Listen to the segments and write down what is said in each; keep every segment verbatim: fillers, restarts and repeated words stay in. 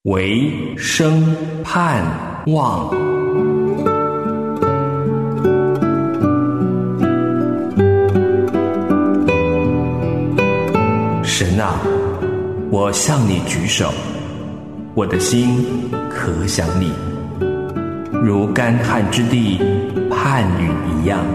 唯生盼望。神啊，我向你举手，我的心可想你，如干旱之地盼雨一样。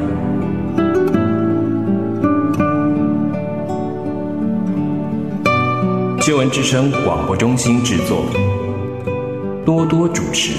救恩之声广播中心制作，多多主持。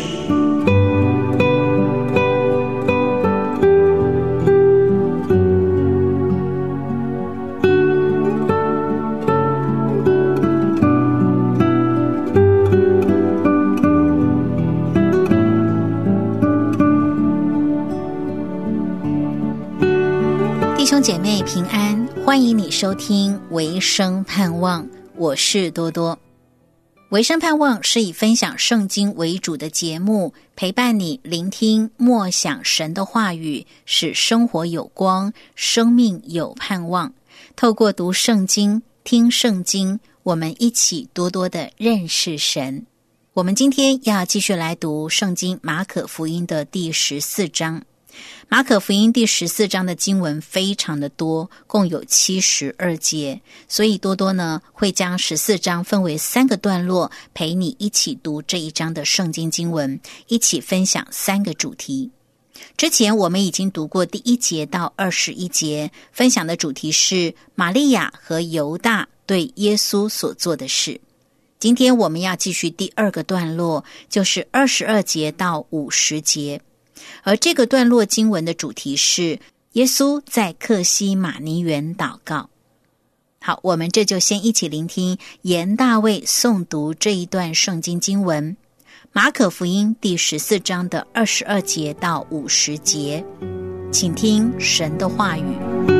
弟兄姐妹平安，欢迎你收听维生盼望，我是多多。维生盼望是以分享圣经为主的节目，陪伴你聆听默想神的话语，使生活有光，生命有盼望。透过读圣经、听圣经，我们一起多多的认识神。我们今天要继续来读圣经马可福音的第十四章。马可福音第十四章的经文非常的多，共有七十二节，所以多多呢会将十四章分为三个段落，陪你一起读这一章的圣经经文，一起分享三个主题。之前我们已经读过第一节到二十一节，分享的主题是玛利亚和犹大对耶稣所做的事。今天我们要继续第二个段落，就是二十二节到五十节。而这个段落经文的主题是耶稣在客西马尼园祷告。好，我们这就先一起聆听严大卫诵读这一段圣经经文，马可福音第十四章的二十二节到五十节，请听神的话语。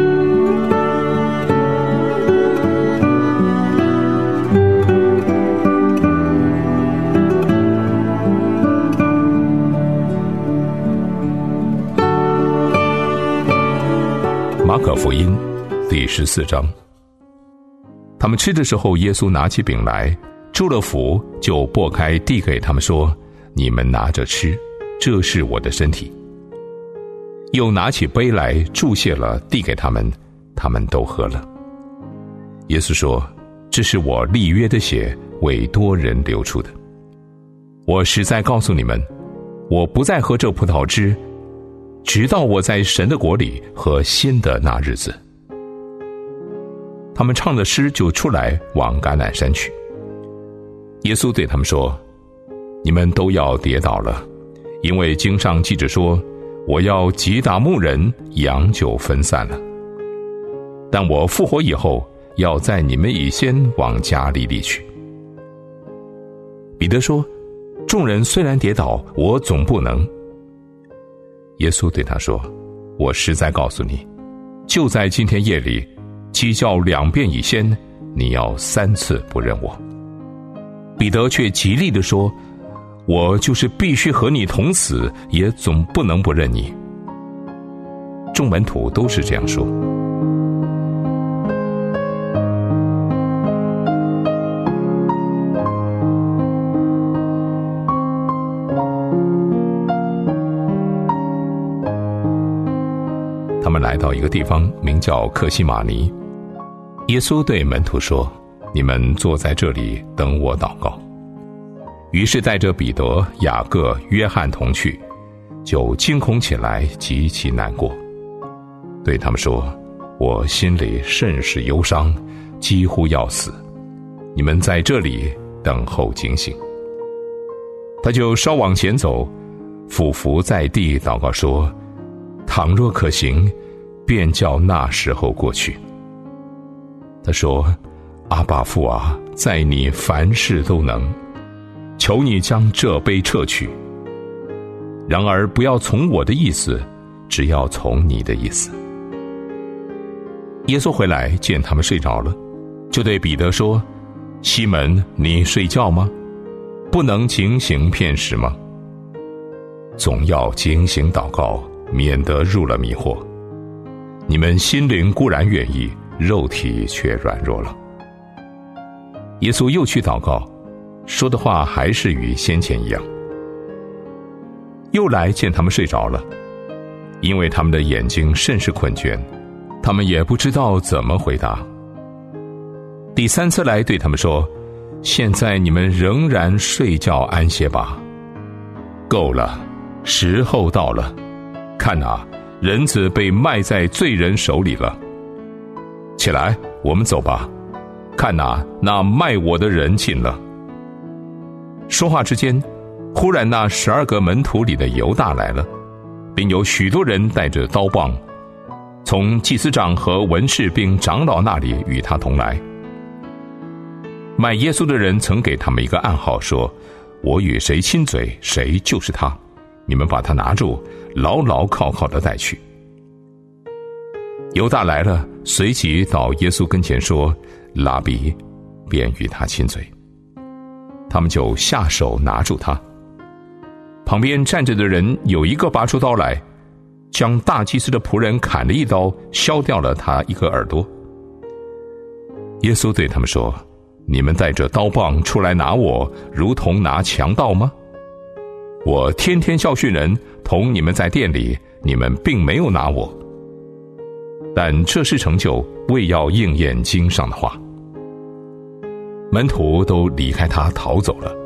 马可福音第十四章。他们吃的时候，耶稣拿起饼来，祝了福，就擘开递给他们说：你们拿着吃，这是我的身体。又拿起杯来，祝谢了，递给他们，他们都喝了。耶稣说：这是我立约的血，为多人流出的。我实在告诉你们，我不再喝这葡萄汁，直到我在神的国里喝新的那日子。他们唱了诗，就出来往橄榄山去。耶稣对他们说：你们都要跌倒了，因为经上记着说，我要击打牧人，羊就分散了。但我复活以后，要在你们以先往加利利去。彼得说：众人虽然跌倒，我总不能。耶稣对他说：我实在告诉你，就在今天夜里，鸡叫两遍以先，你要三次不认我。彼得却极力地说：我就是必须和你同死，也总不能不认你。众门徒都是这样说。他们来到一个地方，名叫客西马尼。耶稣对门徒说：你们坐在这里，等我祷告。于是带着彼得、雅各、约翰同去，就惊恐起来，极其难过，对他们说：我心里甚是忧伤，几乎要死，你们在这里等候警醒。他就稍往前走，俯伏在地祷告说：倘若可行，便叫那时候过去。他说：阿爸父啊，在你凡事都能，求你将这杯撤去，然而不要从我的意思，只要从你的意思。耶稣回来见他们睡着了，就对彼得说：西门，你睡觉吗？不能警醒片时吗？总要警醒祷告，免得入了迷惑。你们心灵固然愿意，肉体却软弱了。耶稣又去祷告， 说的话还是与先前一样。又来见他们睡着了，因为他们的眼睛甚是困倦，他们也不知道怎么回答。第三次来对他们说，现在你们仍然睡觉安歇吧，够了，时候到了，看啊，人子被卖在罪人手里了。起来，我们走吧，看啊，那卖我的人近了。说话之间，忽然那十二个门徒里的犹大来了，并有许多人带着刀棒，从祭司长和文士并长老那里与他同来。卖耶稣的人曾给他们一个暗号，说，我与谁亲嘴，谁就是他，你们把他拿住，牢牢靠靠地带去。犹大来了，随即到耶稣跟前说，拉比，便与他亲嘴。他们就下手拿住他。旁边站着的人有一个拔出刀来，将大祭司的仆人砍了一刀，削掉了他一个耳朵。耶稣对他们说，你们带着刀棒出来拿我，如同拿强盗吗？我天天教训人，同你们在店里，你们并没有拿我。但这是成就，为要应验经上的话。门徒都离开他逃走了。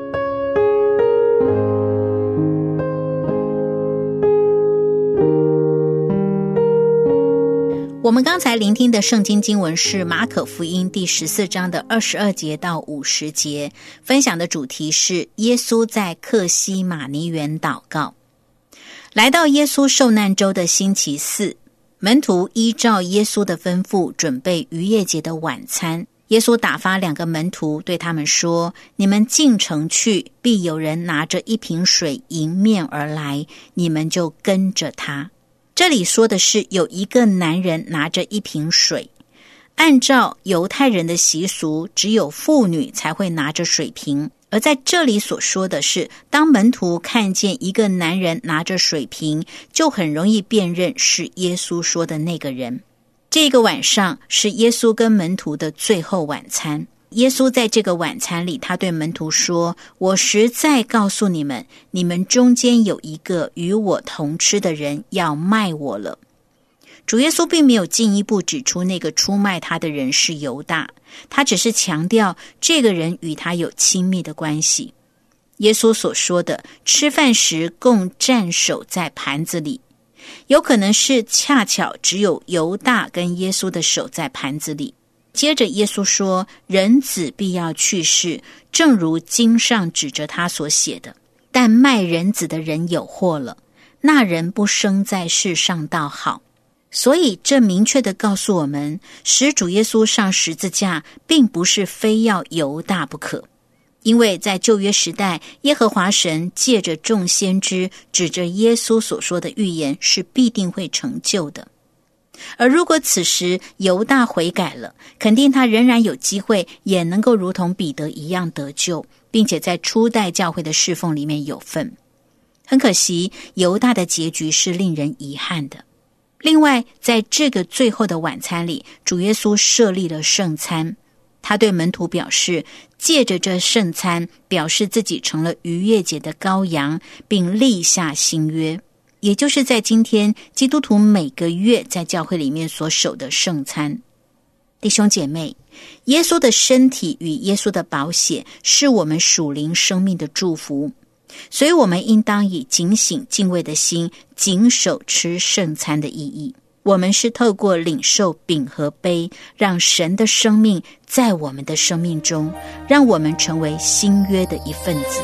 我们刚才聆听的圣经经文是马可福音第十四章的二十二节到五十节，分享的主题是耶稣在客西马尼园祷告。来到耶稣受难周的星期四，门徒依照耶稣的吩咐准备逾越节的晚餐。耶稣打发两个门徒对他们说，你们进城去，必有人拿着一瓶水迎面而来，你们就跟着他。这里说的是有一个男人拿着一瓶水。按照犹太人的习俗，只有妇女才会拿着水瓶，而在这里所说的是，当门徒看见一个男人拿着水瓶，就很容易辨认是耶稣说的那个人。这个晚上是耶稣跟门徒的最后晚餐。耶稣在这个晚餐里，他对门徒说，我实在告诉你们，你们中间有一个与我同吃的人要卖我了。主耶稣并没有进一步指出那个出卖他的人是犹大，他只是强调这个人与他有亲密的关系。耶稣所说的吃饭时共蘸手在盘子里，有可能是恰巧只有犹大跟耶稣的手在盘子里。接着耶稣说，人子必要去世，正如经上指着他所写的，但卖人子的人有祸了，那人不生在世上倒好。所以这明确地告诉我们，使主耶稣上十字架并不是非要犹大不可。因为在旧约时代，耶和华神借着众先知指着耶稣所说的预言是必定会成就的。而如果此时犹大悔改了，肯定他仍然有机会，也能够如同彼得一样得救，并且在初代教会的侍奉里面有份。很可惜，犹大的结局是令人遗憾的。另外，在这个最后的晚餐里，主耶稣设立了圣餐。他对门徒表示，借着这圣餐，表示自己成了逾越节的羔羊，并立下新约，也就是在今天基督徒每个月在教会里面所守的圣餐。弟兄姐妹，耶稣的身体与耶稣的宝血是我们属灵生命的祝福，所以我们应当以警醒敬畏的心谨守吃圣餐的意义。我们是透过领受饼和杯，让神的生命在我们的生命中，让我们成为新约的一份子。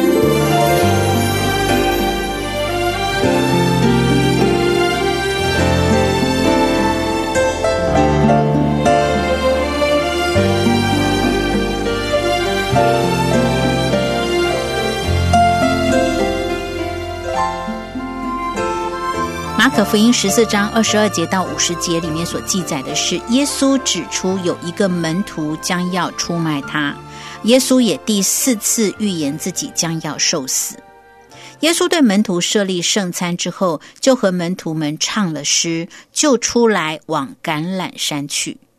马可福音十四章二十二节到五十节里面所记载的是，耶稣指出有一个门徒将要出卖他，耶稣也第四次预言自己将要受死。耶稣对门徒设立圣餐之后，就和门徒们唱了诗，就出来往橄榄山去。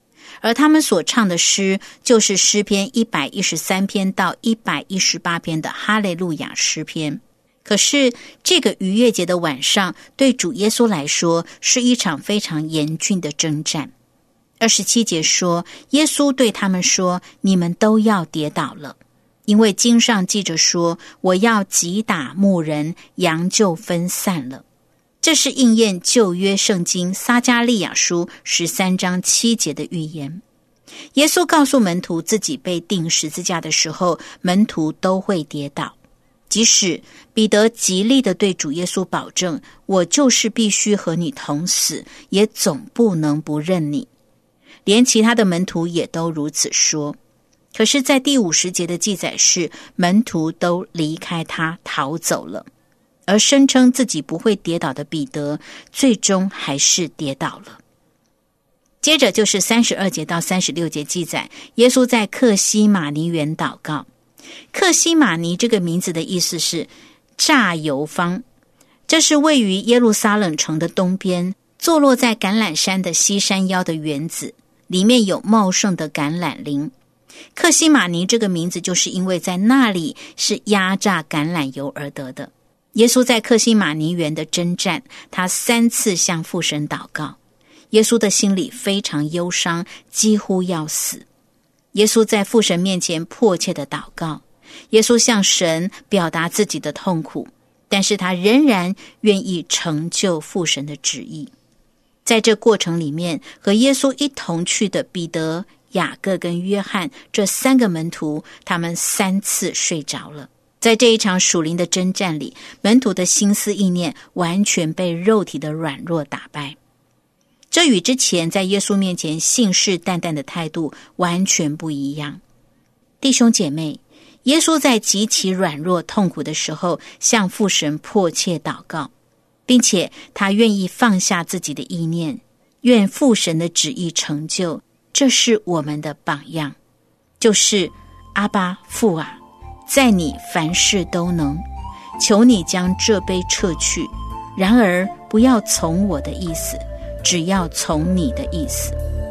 而他们所唱的诗就是诗篇一百一十三篇到一百一十八篇的哈利路亚诗篇。可是这个逾越节的晚上，对主耶稣来说是一场非常严峻的征战。二十七节说，耶稣对他们说，你们都要跌倒了，因为经上记着说，我要击打牧人，羊就分散了。这是应验旧约圣经撒迦利亚书十三章七节的预言。耶稣告诉门徒，自己被钉十字架的时候，门徒都会跌倒。即使彼得极力地对主耶稣保证，我就是必须和你同死，也总不能不认你。连其他的门徒也都如此说。可是在第五十节的记载是，门徒都离开他逃走了，而声称自己不会跌倒的彼得，最终还是跌倒了。接着就是三十二节到三十六节记载，耶稣在客西马尼园祷告。客西马尼这个名字的意思是榨油坊，这是位于耶路撒冷城的东边，坐落在橄榄山的西山腰的园子，里面有茂盛的橄榄林。客西马尼这个名字就是因为在那里是压榨橄榄油而得的。耶稣在客西马尼园的征战，他三次向父神祷告。耶稣的心里非常忧伤，几乎要死。耶稣在父神面前迫切的祷告，耶稣向神表达自己的痛苦，但是他仍然愿意成就父神的旨意。在这过程里面，和耶稣一同去的彼得、雅各跟约翰这三个门徒，他们三次睡着了。在这一场属灵的征战里，门徒的心思意念完全被肉体的软弱打败。这与之前在耶稣面前信誓旦旦的态度完全不一样。弟兄姐妹，耶稣在极其软弱痛苦的时候，向父神迫切祷告，并且他愿意放下自己的意念，愿父神的旨意成就。这是我们的榜样，就是阿爸父啊，在你凡事都能，求你将这杯撤去，然而不要从我的意思，只要从你的意思。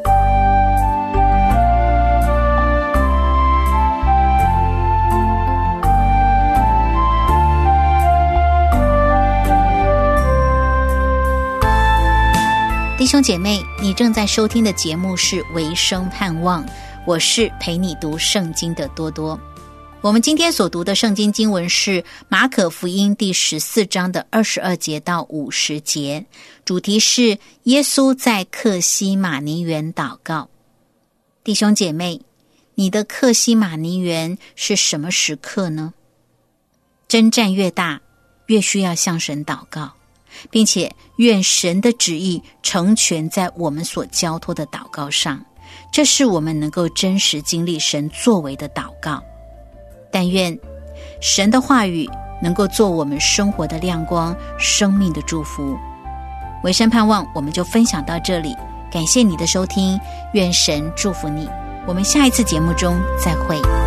弟兄姐妹，你正在收听的节目是维生盼望，我是陪你读圣经的多多。我们今天所读的圣经经文是马可福音第十四章的二十二节到五十节，主题是耶稣在客西马尼园祷告。弟兄姐妹，你的客西马尼园是什么时刻呢？征战越大，越需要向神祷告，并且愿神的旨意成全在我们所交托的祷告上，这是我们能够真实经历神作为的祷告。但愿神的话语能够做我们生活的亮光，生命的祝福。维生盼望我们就分享到这里，感谢你的收听，愿神祝福你，我们下一次节目中再会。